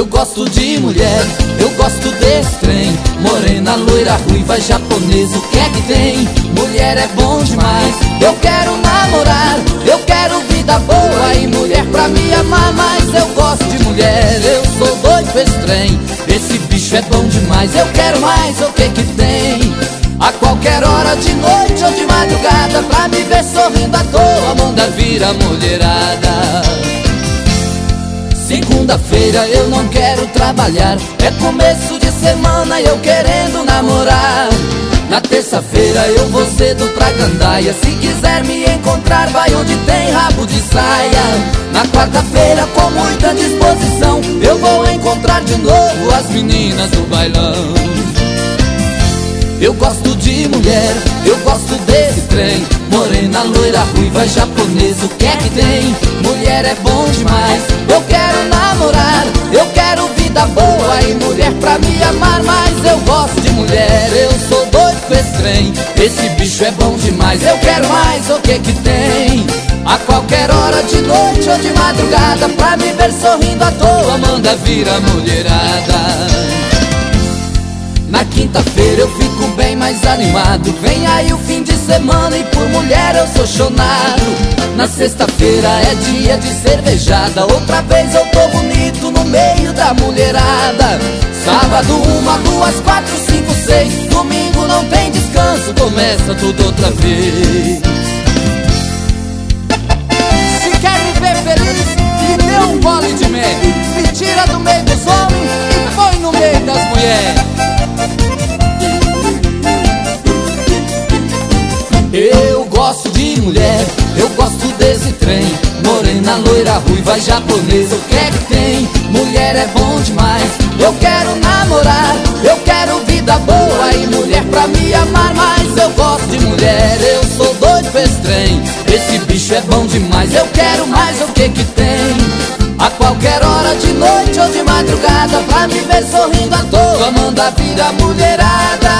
Eu gosto de mulher, eu gosto desse trem. Morena, loira, ruiva, japonesa, o que é que tem? Mulher é bom demais, eu quero namorar. Eu quero vida boa e mulher pra me amar. Mas eu gosto de mulher, eu sou doido com esse trem. Esse bicho é bom demais, eu quero mais, o que que tem? A qualquer hora, de noite ou de madrugada, pra me ver sorrindo à toa, manda vir a mulherada. Segunda-feira eu não quero trabalhar, é começo de semana e eu querendo namorar. Na terça-feira eu vou cedo pra gandaia, se quiser me encontrar vai onde tem rabo de saia. Na quarta-feira com muita disposição eu vou encontrar de novo as meninas do bailão. Eu gosto de mulher, eu gosto desse trem. Morena, loira, ruiva, japonesa, o que é que tem? Mulher é bom demais, eu quero namorar. Eu quero vida boa e mulher pra me amar. Mas eu gosto de mulher, eu sou doido com esse trem. Esse bicho é bom demais, eu quero mais, o que que tem? A qualquer hora, de noite ou de madrugada, pra me ver sorrindo à toa, manda vir a mulherada. Na quinta-feira eu fico bem mais animado, vem aí o fim de semana e por mulher eu sou chonado. Na sexta-feira é dia de cervejada, outra vez eu tô bonito no meio da mulherada. Sábado 1, 2, 4, 5, 6, domingo não tem descanso, começa tudo outra vez. Se quer me ver feliz, me dê um gole de mel, me tira do meio dos homens e põe no meio das mulheres. Eu gosto de mulher, eu gosto desse trem. Morena, loira, ruiva, japonesa, o que é que tem? Mulher é bom demais, eu quero namorar. Eu quero vida boa e mulher pra me amar. Mas eu gosto de mulher, eu sou doido com esse trem. Esse bicho é bom demais, eu quero mais, o que que tem? A qualquer hora, de noite ou de madrugada, pra me ver sorrindo à toa, manda vir a mulherada.